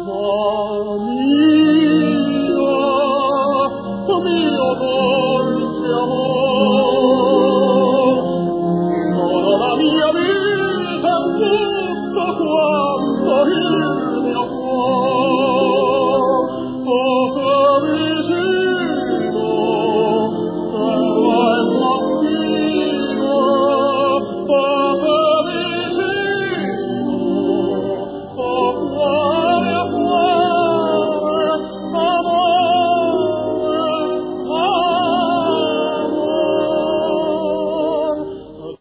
mio dolce amor, sono la mia vita tutto quanto il mio cuore.